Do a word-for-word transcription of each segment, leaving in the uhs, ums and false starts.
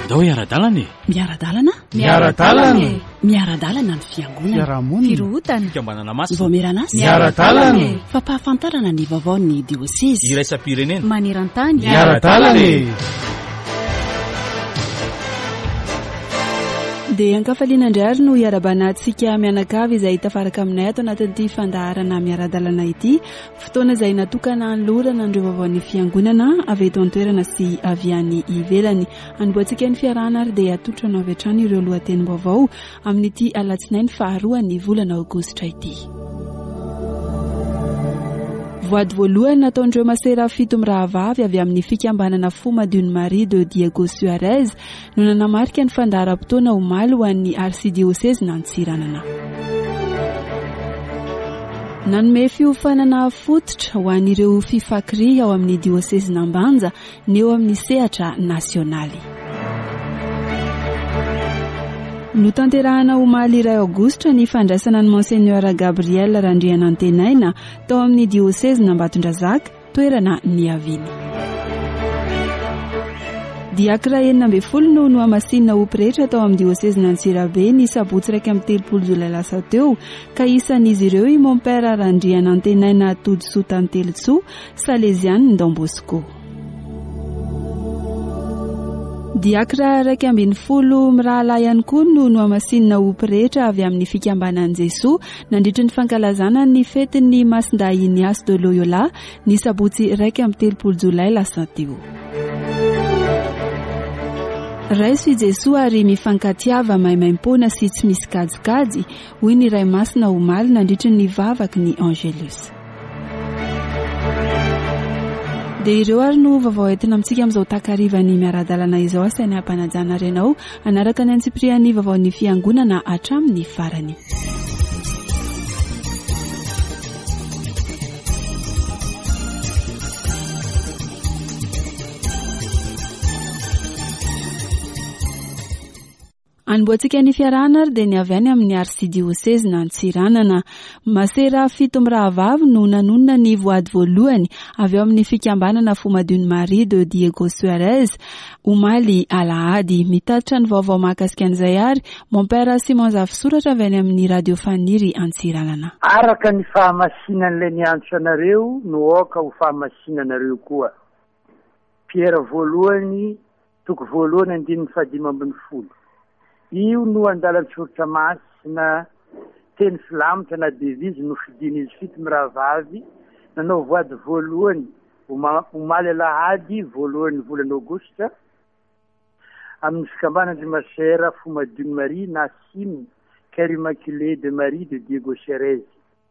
andao iara-dalana e miara-dalana miara-dalana miara-dalana ny fiangonana fiarahamonina firohutana fikambanana masina vomeranasy miara-dalana fampahafantarana ny vaovaon'ny diosesy iraisam-pirenena maneran-tany miara-dalana dia ankafaliana indray ary no iarabanantsika mianakavy izay tafaraka aminay ato anatin'ity fandaharana miara-dalana ity fotoana izay natokana anlorana andreo vaovaon'ny fiangonana avy eto an-toerana sy avy any ivelany anomboantsika ny fiarahana ary dia atotranao avy hatrany ireo lohateny vaovao amin'ity alatsinainy faharoa ny volana aogositra ity. voady voalohany nataondreo masera fito mirahavavy avy amin'ny fikambanana Foma Dune Marie de Diego Suarez no nanamarika ny fandaharam-potoana omaly ho an'ny arsidiosese n'Antsiranana. Nanome fiofanana fototra ho an'ireo fifakry ao amin'ny diosese n'Ambanja neo amin'ny sehatra nasionaly. No tanterahana omaly iray aogositra ny fandraisana ny Monseigneur Gabriel Randrianantenaina tao amin'ny diosese n'Ambatondrazaka toerana Niaviny. Diakra enina amby folo no nohamasinina ho pretra tao amin'ny diosese n'Antsirabe ny sabotsy raika amby telopolo jolay lasa teo ka isan'izy ireo i mon père Randrianantenaina Todsoa Tantelotsoa Salesiane Don Bosco. Diakra raika ambin'ny folo mirahalahy ihany koa no nohamasinina ho pretra avy amin'ny fikambanan'i Jesoa nandritry ny fankalazana ny fetin'ny Masindahy Ignace de Loyola ny sabotsy raika amby telopolo jolay lasa teo. Raiso i Jesoa ary mifankatiava maimaim-pona sy tsy misy kajikajy hoy ny ray masina omaly nandritry ny vavaky ny Angelus. Dia ireo ary no vaovao entina amintsika amin'izao takarivan'ny miara-dalana izao asaina hampanajana renao anaraka ny antsiprian'ny vaovaon'ny fiangonana hatramin'ny farany. Anboantsika ny fiarahana ary dia ny avy any amin'ny arsidiosese n'Antsiranana. Masera fito mirahavavy no nanonona ny voady voalohany avy ao amin'ny fikambanana Foma Dune Marie de Diego Suarez omaly alahady. Mitatitra ny vaovao mahakasika an'izay ary mon père Simon Zafisoratra avy any amin'ny radio faniry Antsiranana. Araka ny fahamasinan'ilay niantso anareo no oka ho fahamasinanareo koa. Pierre voalohany toko voalohany andininy fahadimy ambin'ny folo. Io no andalan-tsoritra masina teny filamitra na devizy no fidiny izy fito mirahavavy nanao voady voalohany omaly alahady voalohany volana aogositra amin'ny fikambanan'i masera Foma Dune Marie na Sime Cœur Immaculé de Marie de Diego Suarez.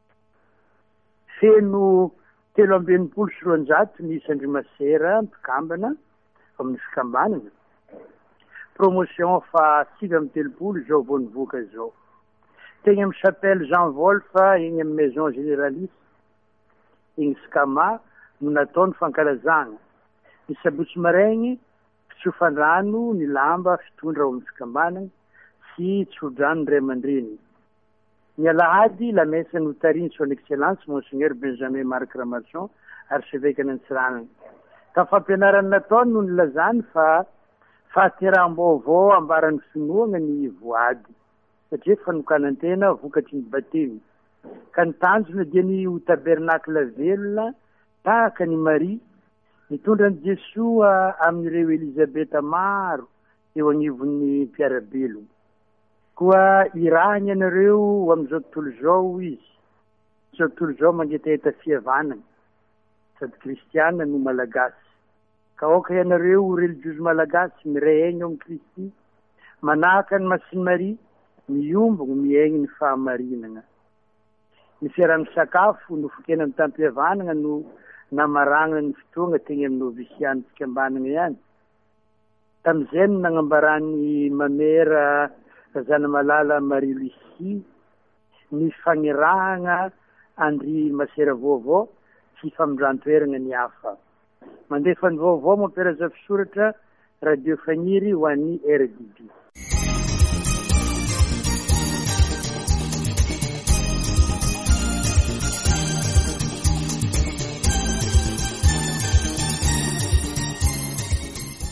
Feno telo amby enimpolo sy roanjato ny isandry masera mpikambana amin'ny fikambanana. Promotion fa sivy amby telopolo zao vao nivoaka zao. Tegny amin'ny chapelle Jean Wolfe eny amin'ny maison généraliste eny Skama no natao ny fankalazana. Ny sabotsy maraigny fitsofandrano ny lamba fitondra ao amin'ny fikambanana sy tsodrano ny ray aman-dreny. Ny alahady la messe notarine son excellence Monseigneur Benjamin Marc Ramasson archevêque n'Antsiranana. Ka fampianarana nataony no nilazany fa fahateram-baovao ambaran'ny finoana ny voady satria fanokanantena vokatry ny batemy ka ny tanjona dia ny ho tabernakla velona tahaka ny Marie nitondra ny Jesoa amin'ireo Elizabeta maro eo agnivon'ny mpiarabelo. Koa irahany anareo amin'izao tontolo zao izy zao tontolo zao mangetaheta fihavanana sady kristiana no malagasy. Ka oka ianareo religiozy malagasy miray aigny ao amin'ny Kristy manahaka ny Masiny Marie miombogno miaigny ny fahamarinana. Ny fiarahany sakafo no fokena amin'ny tampihavanana no namarana ny fotoana teny amin'ny novisiany fikambanana ihany. Tamin'izay no nagnambarany mamera zana malala Marie Lucie ny fagnirahana andry masera vaovao sy famindrantoerana ny hafa. Mandefa ny vaovao mon père Zafisoratra radio faniry ho an'ny R D B.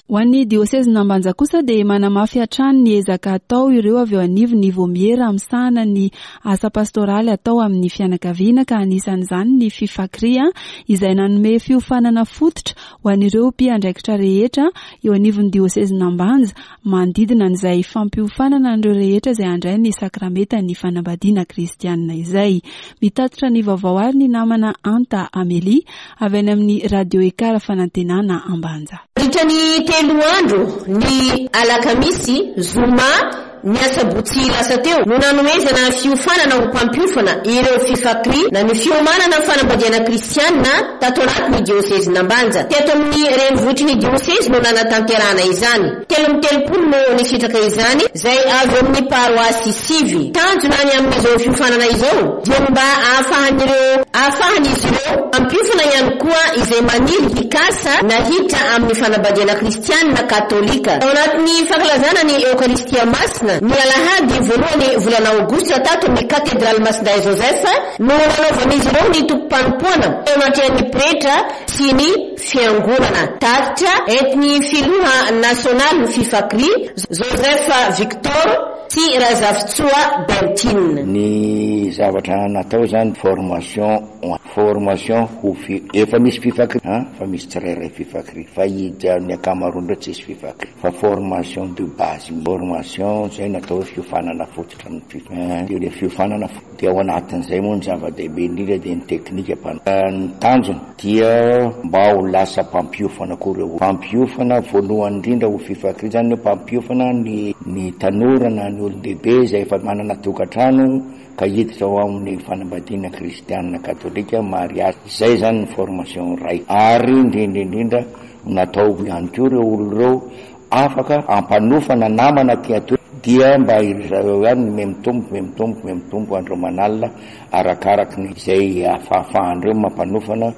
Ho an'ny dioseze Nambanja kosa dia manamafy hatrany ny ezaka atao ireo avy eo anivo ny vomiera amsana ny asa pastoraly atao amin'ny fianakaviana ka anisan'izany ny fifakria izay nanome fiofanana fototra ho an'ireo mpiandraikitra rehetra eo anivon'ny dioseze Nambanja manodidina an'izay fampiofanana an'ireo rehetra izay handray ny sakramenta ny fanambadiana kristianina izay. Mitatitra ny vaovao ary ny namana Anta Amélie avy any amin'ny radio Ekara fanantenana Ambanja. Ritany telo andro ny alakamisy zoma ny asabotsy lasa teo no nanomezana fiofanana ho mpampiofana ireo fifakry na ny fiomanana fanambadiana kristianina tato anatin'ny dioseze Nambanja. Teto amin'ny renivohitry ny dioseze no nanatanterana izany. Telo amby telopolo no nisitraka izany zay avy amin'ny paroasy sivy. Tanjona any amin'izao fiofanana izao dia mba ahafahan'ireo ahafahan'izy ireo ampiofana ihany koa izay maniry hikasa na hita amin'ny fanambadiana kristianina katolika. Ao anatin'ny fankalazana ny Eukaristia Masina ny alahady voalohany volana aogositra tato ny katedraly Masinday Josepha no nanaovan'izy ireo ny tompo-panompoana eo anatin'ny pretra sy ny fiangonana. Tatitra entiny filoha nasionaly ny fifakry Josepha Victor sy Razavitsoa Bertine. Ny zavatra natao zany formation formation ho fi efa misy fifakry ha fa misy tsirairay fifakry fa ija ny akamaroany reo tsisy fifakry fa formation de base formation zay natao fiofanana fototra ny fifakry le fiofanana dia ao anatin'izay moa ny zava-dehibe indrindra dia ny teknika ny tanjona dia mba ho lasa mpampiofana koa reo mpampiofana voalohany indrindra ho fifakry zany mpampiofana ny ny tanorana ny olon-dehibe zay efa manana tokantrano ka hiditra ao amin'ny fanambadiana kristianina katolika mariage. Zay zany ny formation ray ary indrindraindrindra natao ihany koa reo olo reo afaka ampanofana namana tiato dia mba ireo ihany me mitombo me mitombo me mitombo andreo manalina arakaraky ny zay afahafahandreo mampanofana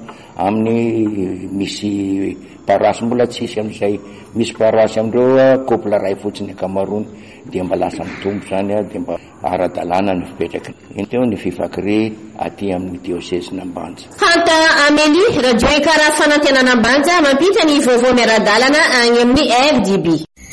amin'ny misy paroasy mbola tsisy am'izay misy paroasy amindreo couple ray fotsiny akamarony dia mba lasa mitombo zany a dia mba ara-dalàna ny fipetraky teo ny fifakry aty amin'ny dioseze Nambanja. Anta Amélie radio Ekara fanantenana Ambanja mampita ny vaovao miara-dalana agny amin'ny R D B.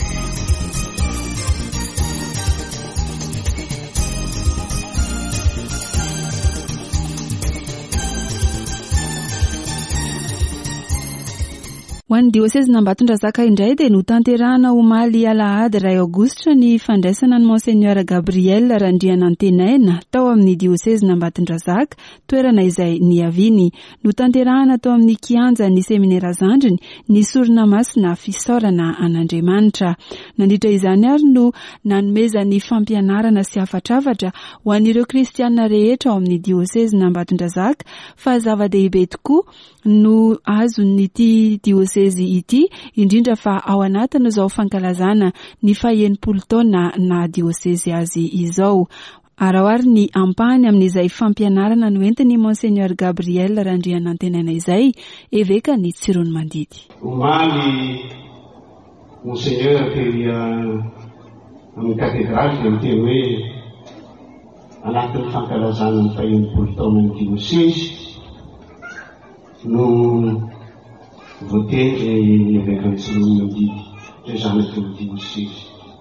Ho an'ny dioseze Nambatondrazaka indray dia notanterahana omaly alahady iray aogositra ny fandraisana ny Monseigneur Gabriel Randrianantenaina tao amin'ny dioseze Nambatondrazaka, toerana izay niaviny. Notanterahana tao amin'ny kianja ny seminera Zandriny ny sorona masina fisaorana an'Andriamanitra. Nandritra izany ary no nanomezany fampianarana sy afatravatra ho an'ireo kristianina rehetra ao amin'ny dioseze Nambatondrazaka fa zava-dehibe tokoa no azon'ity dioseze ity indrindra fa ao anatiny izao fankalazana ny faha-enimpolo taona na dioseze azy izao. Arahoary ny ampahany amin'izay fampianarana no entiny Monseigneur Gabriel Randrianantenaina izay eveka ny tsirony mandidy. Omaly Monseigneur tery amin'ny katedraly dia miteny hoe anatin'ny fankalazana ny faha-enimpolo taona ny dioseze no voatendry eveka ny tsirony mandidy zay zanaky ny dioseze.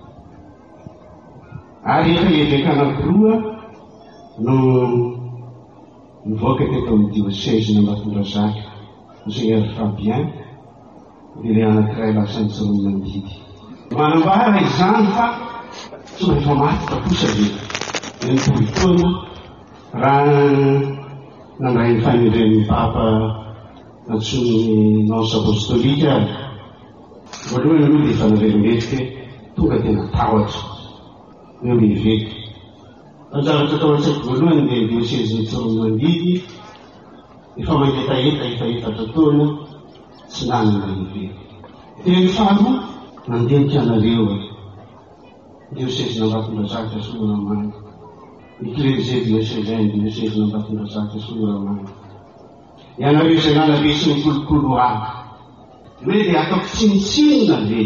Ary efa eveka anankiroa no nivoaka teto amin'ny dioseze Nambatondrazaka Monseigneur Fabien dia le anankiray lasa ny tsirony mandidy. Manambara izany fa tsy rehefa maty fa kosa dia enimpolo taona raha nandray ny fanendren'ny papa natsony nonce apostolika voalohany aloha dia efa naverimety tonga tena tahotra eo le eveka. Anjavatra atao an-tsaiko voalohany dia dioseze ny tsirony mandidy efa mangetaheta efa efatra taona tsy nanana eveka. Teny faharoa nandinika anareo dioseze Nambatondrazaka Soramango ny clergé diocésain dioseze Nambatondrazaka Soramango ianareo izay nanabe sy ny kolokolo aby hoe dia ataoko tsinitsinina ve.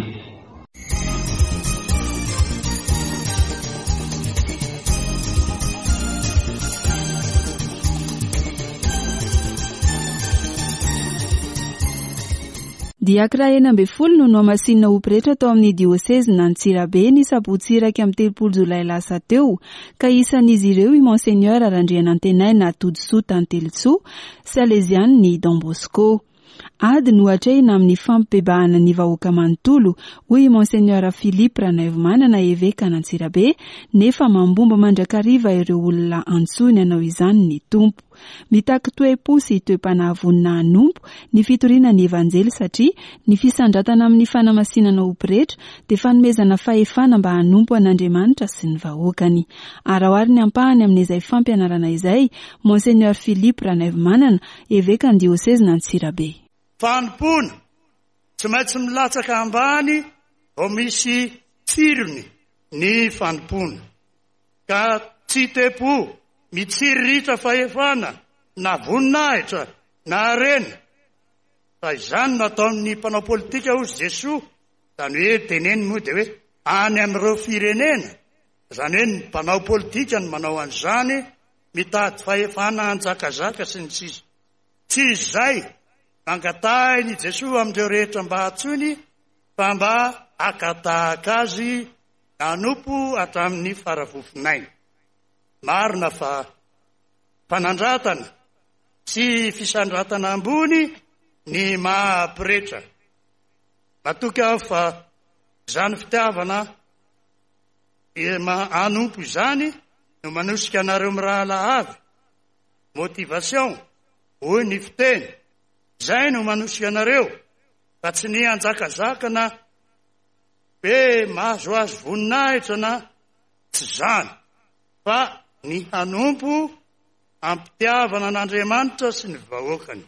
dia kiraha eny amby folo no nohamasinina ho pretra tao amin'ny dioseze na Antsirabe ny sabotsy iraky amin'ny telopolo jolay lasa teo, ka isan'izy ireo i Monseigneur Randrianantenaina Todsoa Tantelotsoa, Salesianiny Don Bosco. Ady no atrehina amin'ny fampibebahana ny vahoaka manontolo hoy Monseigneur Philippe Ranaivomanana évêque an'Antsirabe, nefa mambomba mandrakariva ireo olona antsony anao izany ny tompo. Mitaky toe-po sy toe-panavonina anompo ny fitoriana ny evanjely satria ny fisandratana amin'ny fanamasinana ho pretra dia fanomezana fahefana mba hanompo an'Andriamanitra sy ny vahoakany. Arahoary ny ampahany amin'izay fampianarana izay Monseigneur Philippe Ranaivomanana, évêque an dioseze n'Antsirabe. Fanompona tsy maintsy milatsaka ambany ao misy tsirony ny fanompona, ka tsy te-po mitsiriritra fahefana na voninahitra na arena, fa izany natao amin'ny mpanao politika hozy Jesoa, zany hoe teneny moa dia hoe any amin'ireo firenena, zany hoe ny mpanao politika ny manao an'izany, mitady fahefana anjakazaka sy ny sisa. Tsy izay angatahiny Jesoa amin'ireo rehetra mba hatsony, fa mba akatahaka azy nanompo hatramin'ny faravofinainy. Marina fa fanandratana sy fisandratana ambony ny mahapretra. Matoky aho fa izany fitiavana anompo izany no manosika anareo amin'ny raha lahavy. Motivation hoy ny fiteny, izay no manosika anareo, fa tsy ny anjakazakana hoe mahazoazo voninahitra na tsy zany, fa ny hanompo ampitiavana an'Andriamanitra sy ny vahoakany.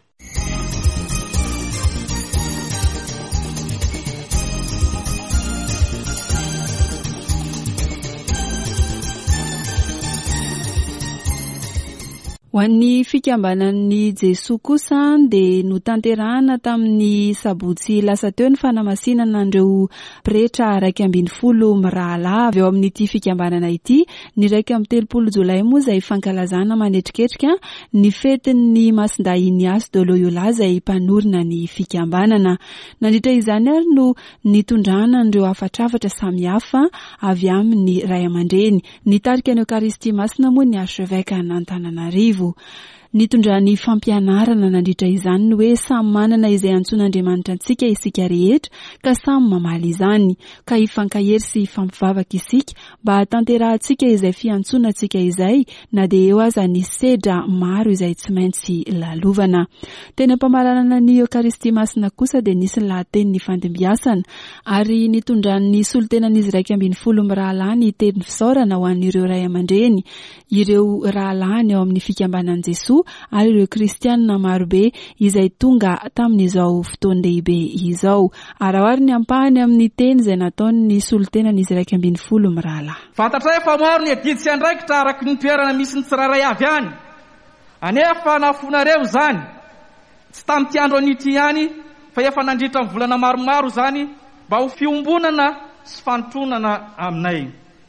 Ho an'ny fikambanan'ny Jesoa kosa dia notanterahana tamin'ny sabotsy lasa teo ny fanamasinana andreo pretra raiky ambin'ny folo mirahalahy eo amin'ity fikambanana ity, ny raiky amin'ny telopolo jolay moa izay fankalazana manetriketrika ny fetin'ny Masindahy Iniasy de Loyola izay mpanorina ny fikambanana. Nandritra izany ary no nitondrana andreo afatrafatra samihafa avy amin'ny ray aman-dreny. Nitarika ny Eucharistie Masina moa ny archevêque an'Antananarivo. Nitondrany fampianarana nandritra izany ny hoe samy manana izay antson'Andriamanitra antsika isika rehetra, ka samy mamaly izany, ka hifankahery sy hifampivavaka isika mba hatanterahantsika izay fiantsonantsika izay, na dia eo aza ny sedra maro izay tsy maintsy lalovana. Teny ampamaranana ny Eucharistie Masina kosa dia nisy ny lahateny ny fandimbiasana, ary nitondrany solotenan'izy raiky ambin'ny folo mirahalahy ny teny fisaorana ho an'ireo ray aman-dreny, ireo rahalahiny ao amin'ny fikambanan Jesoa ary ireo kristianina marobe izay tonga tamin'izao fotoana lehibe izao. Arahoary ny ampahany amin'ny teny izay nataony ny solotenan'izy raiky ambin'ny folo mirahalahy. Fantatra fa maro ny adidy sy andraikitra araky ny toerana misy ny tsirairay avy any, anefa nafonareo zany tsy tamin'ity andro an'ity ihany, fa efa nandritra amin'ny volana maromaro zany mba ho fiombonana sy fanotronana aminay.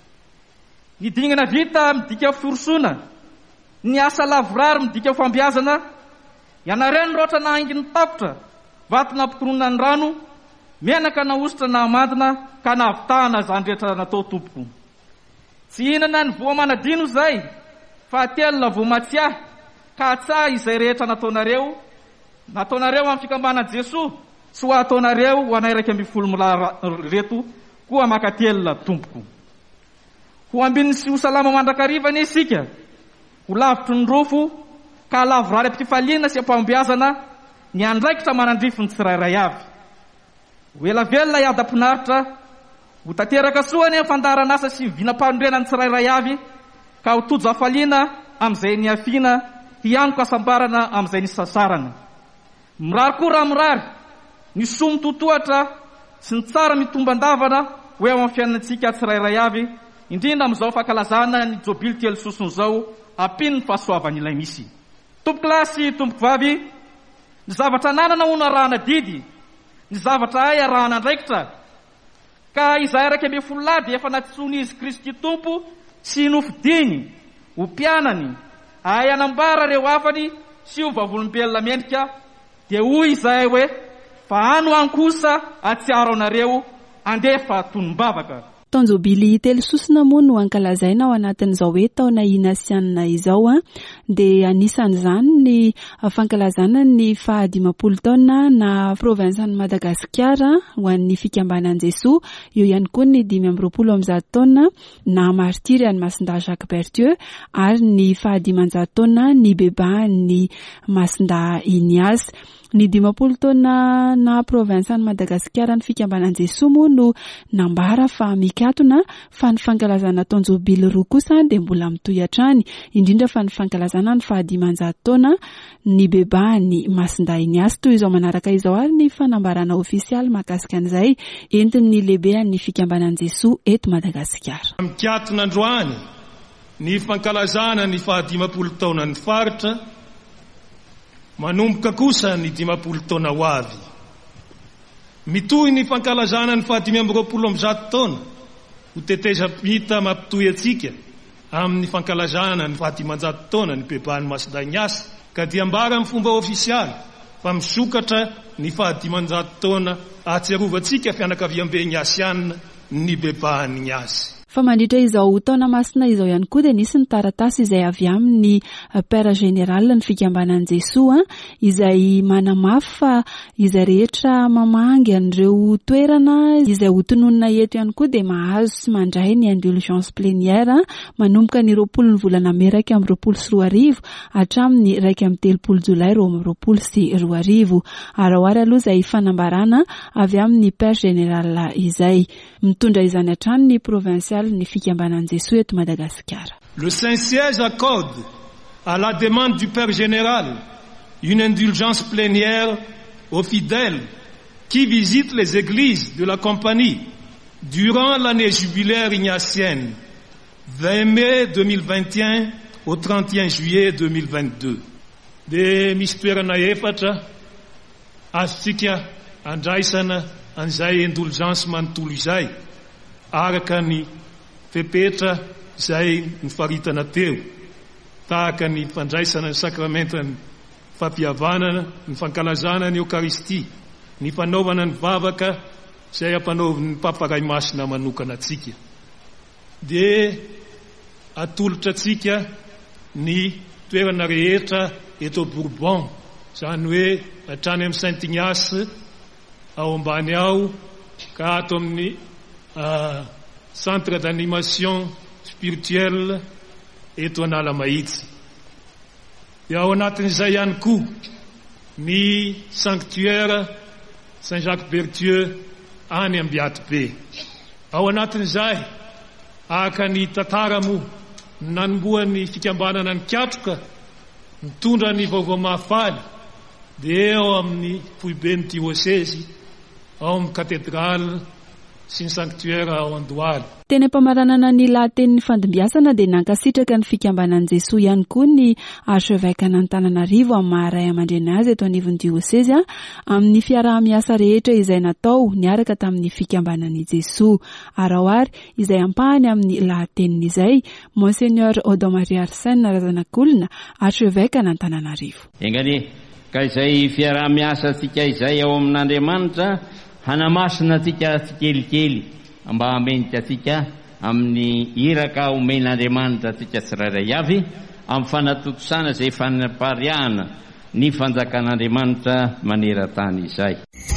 Ny dingana vita midika forosoana, ny asa lavorary midika fambiazana, ianareo ny roatra na haingy ny takotra, vatona ampikorona ny rano, menaka na ositra na amadina, ka nahavitahana zany rehetra natao tompoko. Tsy hinana ny voa manadino zay, fa telona voa matsiahy, ka tsa izay rehetra nataonareo, nataonareo amin'ny fikambanan Jesoa, sy ho ataonareo ho anay raiky ambin'ny folo mola reto koa makatelona tompoko. Ho ambin'ny sy ho salama mandrakarivana isika, ho lavitry ny rofo, ka lavorary am-pifaliana sy ampambiazana, ny andraikitra manandrify ny tsirairay avy. Ho elavelona iadam-pinaritra, ho tanteraka soa ny fandarana asa sy vinam-panondrena ny tsirairay avy, ka ho tojo afaliana amin'izay ny afiana, hianoko asambarana amin'izay ny sasarana. Mirary koa raha mirary, ny somo totoatra sy ny tsara mitombandavana ho eo amin'ny fiainantsika tsirairay avy, indrindra amin'izao fankalazana ny jobily telo sosony zao, apiny ny fahasoavan'ilay misy. Tompoko lahy sy tompoko vavy, ny zavatra nanana ho narahana didy, ny zavatra ay arahana andraikitra, ka izay raiky amby folo lahy dia efa natsoiny izy Kristy tompo sy nofidiny, ho mpianany, ay anambara reo afany sy ho vavolombelona mendrika, dia hoy izay hoe fa ano any kosa atsiaro anareo andefa tonombavaka. Tanjobily telo sosina moa no ankalazaina ao anatin'izao hoe taona inasianina izao a dia anisan'izany ny fankalazana ny fahadimapolo taona na provinsan'i Madagasikara ho an'ny fikambanan'i Jesoa, eo ihany koa ny dimy amby roapolo amby zato taona na martiry an'i Masinda Jacques Berthieu ary ny fahadimanjato taona ny bebaan'ny Masinda Ignace. Ny dimapolo taona na provinsan'i Madagasikara ny fikambanan'i Jesoa moa no nambara fa mikatona fa ny fankalazana Tanjobily roa kosa dia mbola mitohy hatrany, indrindra fa ny fankalazana ny fahadimanjato taona ny bebaan'ny Masinda Ignace. Toy izao manaraka izao ary ny fanambarana ofisialy mahakasika an'izay entin'ny lehibean'ny fikambanan'i Jesoa eto Madagasikara. Mikatona androany ny fankalazana ny fahadimapolo taona ny faritra, manomboka kosa ny dimapolo taona ho avy. Mitohy ny fankalazana ny fahadimy amby roapolo amby zato taona ho tetezam-pita mampitohy atsika amin'ny fankalazana ny fahadimanjato taona ny bebaan'ny Masinda Ignace, ka dia ambara amin'ny fomba ofisialy fa misokatra ny fahadimanjato taona ahatsiarovantsika fianakaviam-be Ignasianina ny bebaan'ny Ignace. Fa mandritra izao taona masina izao ihany koa dia nisy ny taratasy izay avy amin'ny père général ny fikambanan'i Jesoa izay manamafy fa izay rehetra mamangy an'ireo toerana izay hotononina eto ihany koa dia mahazo sy mandray ny indulgence plénière manomboka ny roapolo ny volana May raika amby roapolo sy roa arivo hatramin'ny raika amby telopolo Jolay roa amby roapolo sy roa arivo. Arahoary aloha izay fanambarana avy amin'ny père général izay mitondra izany hatrany ny provincial ny fikambanan'i Jesoa eto Madagasikara. Le Saint-Siège accorde à la demande du Père général une indulgence plénière aux fidèles qui visitent les églises de la compagnie durant l'année jubilaire ignatienne vingt mai deux mille vingt et un au trente et un juillet deux mille vingt-deux. De misy toerana efatra azontsika andraisana an'izay indulgence manontolo izay araka ny fepetra izay nifaritana teo, tahaka ny fandraisana ny sakramentany fampihavanana, ny fankalazana ny Eucharistie, ny fanaovana ny vavaka izay ampanaovan'ny Papa Ray Masina manokana atsika. Dia atolotra atsika ny toerana rehetra eto Bourbon, izany hoe hatrany amin'ny Saint Ignace ao ambany ao ka ato amin'ny uh, centre d'animation spirituelle eto Analamahitsy. Dia ao anatin'izay ihany koa ny sanctuaire Saint Jacques Berthieu any Ambiatobe. Ao anatin'izay aka ny tantara moa nanomboan'ny fikambanana ny Katroka mitondra ny vaovao mahafaly dia ao amin'ny foiben'ny diocèse ao amin'ny cathédrale sy ny sanctuaire ao Andohalo. Teny ampamaranana ny lahatenin'ny fandimbiasana dia nankasitraka ny fikambanan'i Jesoa ihany koa ny archevêque an'Antananarivo amin'ny maharay aman-dreny azy eto anivon'ny diocèse amin'ny fiaraha-miasa rehetra izay natao niaraka tamin'ny fikambanan'i Jesoa. Arahoary izay ampahany amin'ny lahatenin'izay Monseigneur Odomaria Arsène Razanakolona, archevêque an'Antananarivo. Engany ka izay fiaraha-miasa antsika izay ao amin'Andriamanitra hanamasina atsika tsikelikely mba hamenitra atsika amin'ny iraka omen'Andriamanitra atsika tsirairay avy amin'ny fanatotosana izay fanapariahana ny fanjakan'Andriamanitra maneran-tany izay.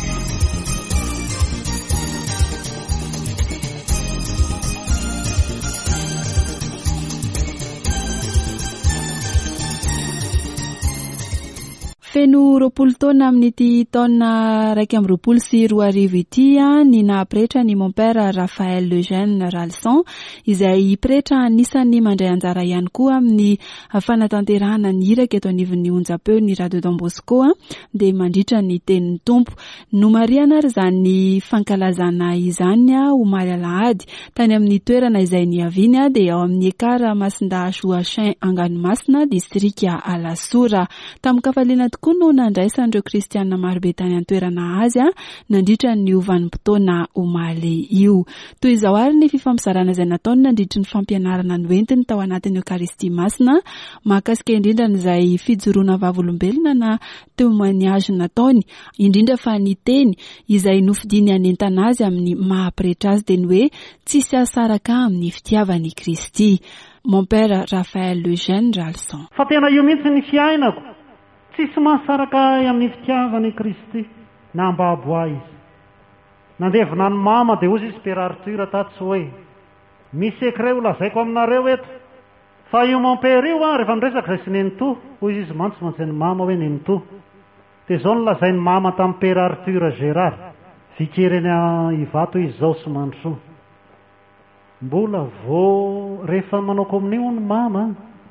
Feno roapolo taona amin'ity taona raika amby roapolo sy roa arivo ity ny nahapretra ny mon père Raphaël Eugène Ralson izay pretra anisan'ny mandray anjara ihany koa amin'ny fanatanterahana ny iraka eto anivon'ny onjam-peo ny Radio Don Bosco dia mandritra ny tenin'ny tompo. Nomariana ary izany fankalazana izany omaly alahady tany amin'ny toerana izay niaviany dia ao amin'ny ekara Masinda Joachim Anganomasina distrika Alasora. Tamin'ny kafaliana Bosco no nandraisan'ireo kristianina marobe tany an-toerana azy a nandritra ny ovanim-potoana omaly io. Toy izao ary ny fifamizarana izay nataony nandritra ny fampianarana ny entiny tao anatin'ny Eucharistie masina mahakasika indrindra n'izay fijoroana vavolombelona na témoignage nataony, indrindra fa ny teny izay nofidiny anentana azy amin'ny mahampirehitra azy dia ny hoe tsisy asaraka amin'ny fitiavany Kristy. Mon père Raphaël Eugène Ralson. Fa tena io mihitsy ny fiainako, tsisy mahasaraka amin'ny fitiavany Kristy na mba aboa izy. Nandevina ny mama dia ozy izy Père Arthur tatsy hoe misy secret ho lazaiko aminareo eto. Fa io mon père io a rehefa miresaka izay sy nenito, hoy izy mantsy mantsy ny mama hoe nenito. Dia izao nolazainy mama tamin'ny Père Arthur Gérard, vikereny Ivato izy zao sy mandrosoa. Mbola vo rehefa manao kominio ny mama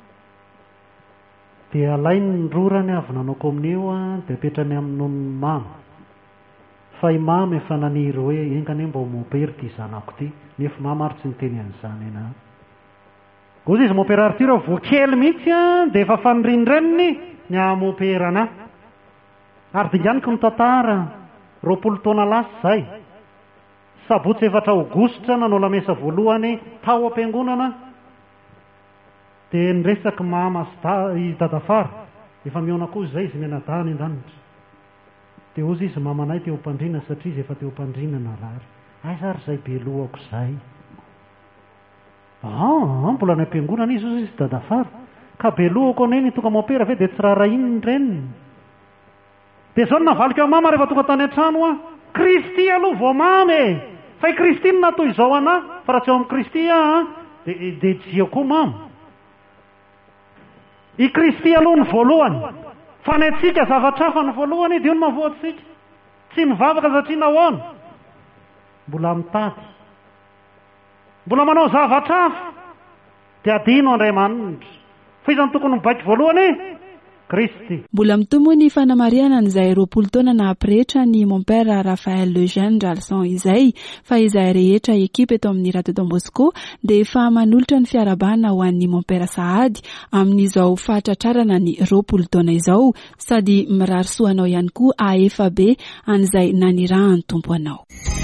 dia alainy ny rorany avy nanao kominio a dia petrany amin'ny mama. Fa i mama efa naniry hoe engany mba ho mopera ty zanako ty, nefa mama ary tsy niteny an'izany ena. Ozy izy mopera Arthur voakely mihitsy a dia efa fanirindreniny ny amoperana. Ary dinganiko ny tantara roapolo taona lasa zay. Sabotsy efatra aogositra nanao lamesa voalohany tao am-piangonana. Dia niresaka mama sy i dadafara, efa miona koa izay izy mianadahany an-danitra. Dia ozy izy mamanay teo am-pandriana satria izy efa teo am-pandriana narary. Ay zary izay belohako izay. Ah, mbola ny am-piangonana izy ozy izy dadafara. Ka belohako aneny toka mopera ve dia tsy rara iny reniny. Dia izao navaliko eo mama rehefa tonga tany an-trano a. Kristy aloha vao mamy. Fa i Kristy no natao izao ana, fa raha tsy eo amin'ny Kristy a dia dia koa mama. I Kristy aloha ny voalohany. Fa ny antsika zavatra hafa ny voalohany dia io no mahavoatsika. Tsy mivavaka satria nahoana. Mbola mitady. Mbola manao zavatra hafa. Dia adino Andriamanitra. Fa iza ny tokony mibaiko voalohany? Kristy. Mbola mitombo ny fanamariana n'izay roapolo taona na apretra ny mon père Raphaël Eugène Ralson izay, fa izay rehetra ekipa eto amin'ny Radio Don Bosco dia efa manolotra ny fiarabana ho an'ny mon père Sahady amin'izao fahatratrarana ny roapolo taona izao, sady mirary soanao ihany koa aefa be an'izay nanirahany tompo anao.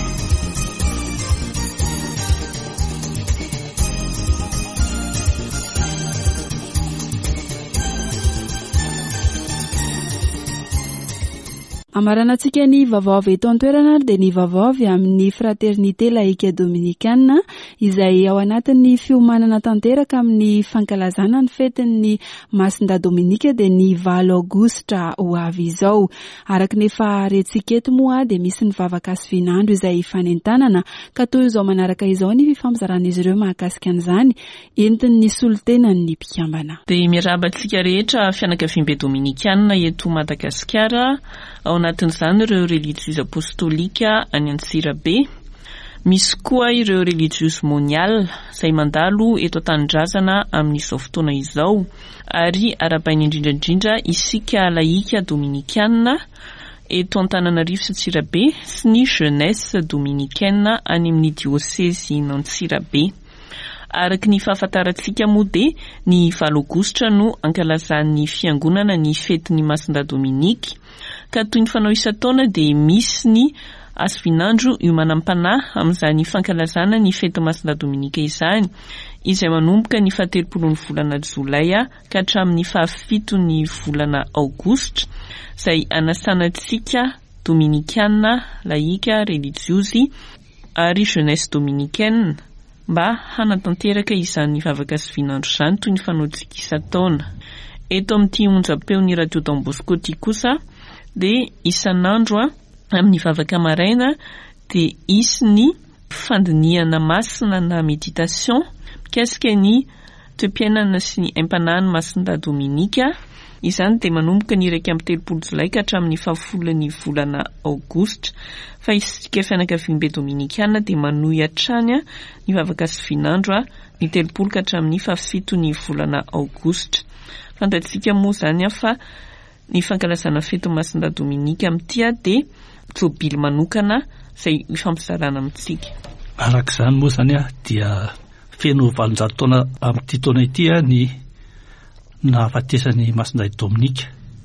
Amaranantsika ny vaovao eto an-toerana dia ny vaovao amin'ny fraternité laïque dominicaine izay ao anatin'ny fiomanana tanteraka amin'ny fankalazana ny fetin'ny Masinda Dominika dia ny valo aogositra ho avy izao. Araka ny efa rentsika eto moa dia misy ny vavaka sy vinandro izay fanentanana ka toy izao manaraka izao ny fifampizaran'izy ireo mahakasika an'izany entin'ny solotenan'ny mpikambana. Dia miarabantsika rehetra fianakaviam-be Dominikana eto Madagasikara ao anatin'izany ireo religieux apostolika any Antsirabe. Misy koa ireo religieux monial izay mandalo eto an-tanindrazana amin'izao fotoana izao, ary arabainy indrindrandrindra isika laïka dominikiana eto Antananarivo sy Antsirabe sy ny jeunesse dominicaine any amin'ny diocèse n'Antsirabe. Araka ny fahafantarantsika moa dia ny valo aogositra no ankalazan'ny fiangonana ny fetin'ny Masinda Dominiky, ka toy ny fanao isan-taona dia misy ny asa vinandro io manam-panahy amin'izany fankalazana ny fety Masinda Dominika izany, izay manomboka ny fahatelopolo ny volana Jolay ka hatramin'ny fahafito ny volana Aogositra, izay anasanantsika Dominikiana, laïka, religiozy ary jeunesse dominicaine mba hanatanteraka izany vavaka sy vinandro izany toy ny fanaontsika isan-taona. Eto amin'ity onjam-peon'ny Radio Don Bosco ity kosa dia isan'andro amin'ny vavaka maraina dia isy ny fandiniana masina na méditation mikasika ny toem-piainana sy ny aim-panahy Masinda Dominika. Izany dia manomboka ny iraika amby telopolo Jolay ka hatramin'ny fahafolo ny volana Aogositra. Fa isika fianakaviam-be Dominikana dia manohy hatrany ny vavaka sy vinandro ny telopolo ka hatramin'ny fahafito ny volana Aogositra. Fantatsika moa izany fa ny fankalazana feto Masinda Dominika amin'ity dia jobily manokana izay ifampizarana amintsika. Arak'izany moa izany dia feno valonjato taona amin'ity taona ity ny nahafatesany Masinda Dominika.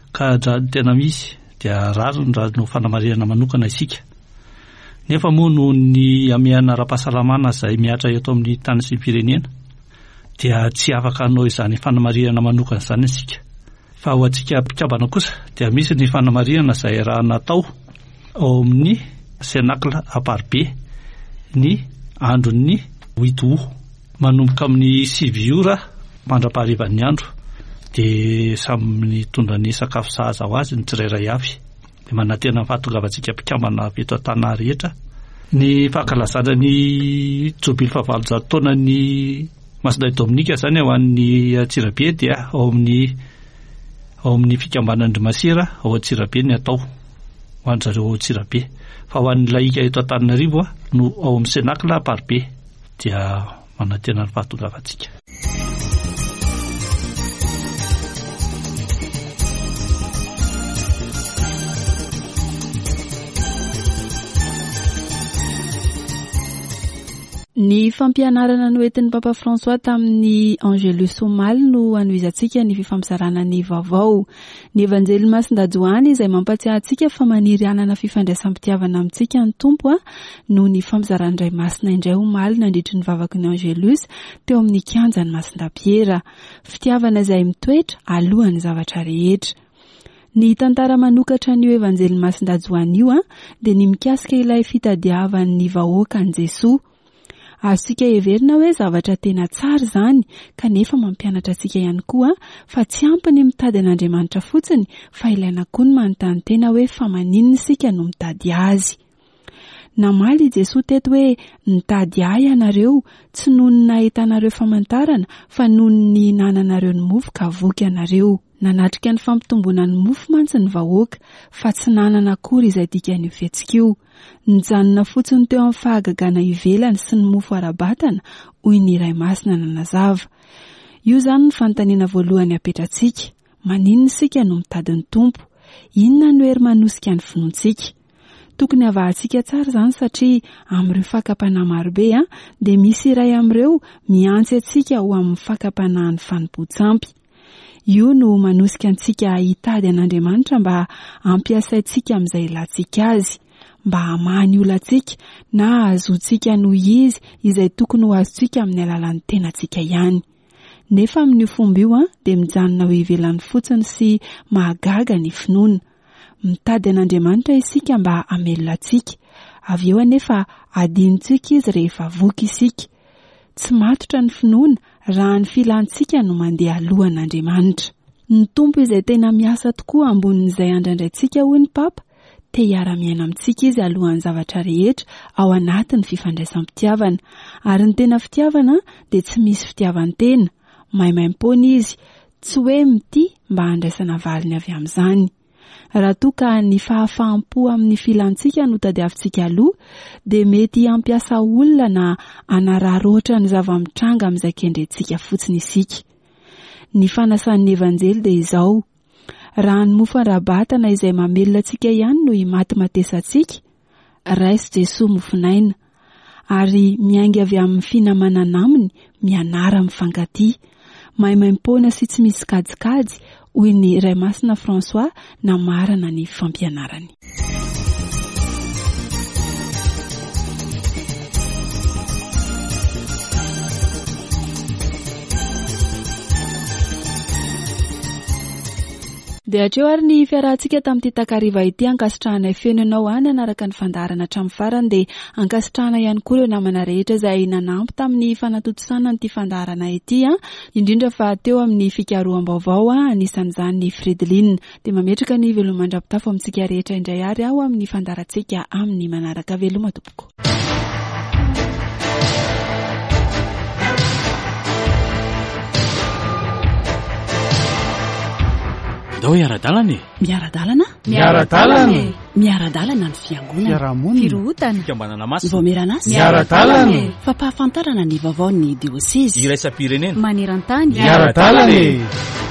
ka dra tena misy dia raro ny raha no fanamarihana manokana isika. Nefa moa no ny amiana ara-pahasalamana izay miatra eto amin'ny tany sy ny firenena dia tsy afaka hanao izany fanamarihana manokana izany isika. Fa ho antsika mpikambana kosa dia misy ny fanamarihana izay raha natao ao amin'ny senakla aparbe ny andron'ny huit août manomboka amin'ny sivy ora mandra-paharivan'ny andro dia samy mitondra ny sakafo sahaza ho azy ny tsirairay avy dia manantena fahatongavantsika mpikambana avy eto an-tany rehetra ny fankalazana ny jobily fahavalojato taona ny Masonday Dominika zany ho an'ny Antsirabe dia ao amin'ny ao amin'ny fikambanan'ny Masera ao Antsirabe ny atao ho an'zareo ao Antsirabe. Fa ho an'ny laika eto Antananarivo no ao amin'ny Senakla Aparbe dia manantena ny fahatongavantsika. Ny fampianarana noentin'ny Papa François tamin'ny Angelus Somaly no anoizantsika ny fifampisarana ny vaovao. Ny evanjely Masindajoany izay mampatsiahy antsika fa maniry anana fifandraisam-pitiavana amintsika ny tompo no ny fampizaran'ny Ray Masina indray omaly nandritry ny vavaky ny Angelus teo amin'ny kianjan'ny Masindapiera. Fitiavana izay mitoetra alohan'ny zavatra rehetra. Ny tantara manokatra an'io evanjely Masindajoany io dia ny mikasika ilay fitadiavan'ny vahoaka an Jesoa. Asika everina hoe zavatra tena tsara zany kanefa mampianatra antsika ihany koa fa tsy ampy ny mitady an'Andriamanitra fotsiny fa ilaina koa ny manontany tena hoe fa maninona isika no mitady azy. Namaly Jesoa teto hoe nitady ahy ianareo tsy noho ny nahitanareo famantarana fa noho ny nananareo ny mofo ka voky ianareo. Nanatrika ny fampitomboana ny mofo mantsy ny vahoaka fa tsy nanana akory izay dikan'io fihetsika io. Nijanona fotsiny teo amin'ny fahagagana ivelany sy ny mofo ara-batana hoy ny Ray Masina nanazava. Io zany ny fanontaniana voalohany apetratsika. Maninona isika no mitady ny tompo? Inona no hery manosika ny finoantsika? Tokony avahantsika tsara zany satria amin'ireo fakapana marobe dia misy iray amin'ireo miantsy antsika ho amin'ny fakapanahan'ny fanompoan-tsampy. Io no manosika antsika hitady an'Andriamanitra mba ampiasaintsika amin'izay ilantsika azy, mba hamahany olantsika na azotsika noho izy izay tokony ho azontsika amin'ny alalan'ny tenantsika ihany. Nefa amin'io fomba io dia mijanona ho ivelany fotsiny sy mahagaga ny finoana. Mitady an'Andriamanitra isika mba hamelona antsika. Avy eo anefa adinontsika izy rehefa voky isika. Tsy matotra ny finoana raha ny filantsika no mandeha alohan'Andriamanitra. Ny tompo izay tena miasa tokoa ambonin'izay andraindraintsika hoy ny Papa, te hiara-miaina amintsika izy alohan'ny zavatra rehetra ao anatin'ny fifandraisam-pitiavana. Ary ny tena fitiavana dia tsy misy fitiavan-tena, maimaim-pona izy, tsy hoe mity mba handraisana valiny avy amin'izany. Raha toa ka ny fahafahampo amin'ny filantsika no tadiavintsika aloha dia mety hampiasa olona na hanararoatra ny zava-mitranga amin'izay kendrentsika fotsiny isika. Ny fanasan'ny evanjely dia izao: raha ny mofo ara-batana izay mamelona antsika ihany no himaty-matesantsika, raisy Jesoa mofonaina, ary miainga avy amin'ny finamanana aminy mianara mifankatia, maimaim-pona sy tsy misy kajikajy hoy ny Ray Masina François namarana ny fampianarany. Dia hatreo ary ny fiarahantsika tamin'ity takariva ity ankasitrahana fenonao any anaraka ny fandarana hatramin'ny farany dia ankasitrahana ihany koa ireo namana rehetra izay nanampy tamin'ny fanatotosana n'ity fandarana ity, indrindra fa teo amin'ny fikaroham-baovao anisan'izany ny Fridolin. Dia mametraka ny veloma mandrapitafo amintsika rehetra indray ary ao amin'ny fandarantsika amin'ny manaraka. Veloma tompoko. Dao miaradalana e. Miaradalana? Miaradalana. Miaradalana ny fiangonana. Fiarahamonina. Firohotana. Fikambanana masina. Vomeranasy. Miaradalana. Fampahafantarana ny vaovaon'ny dioseza. Iraisam-pirenena. Maneran-tany. Miaradalana.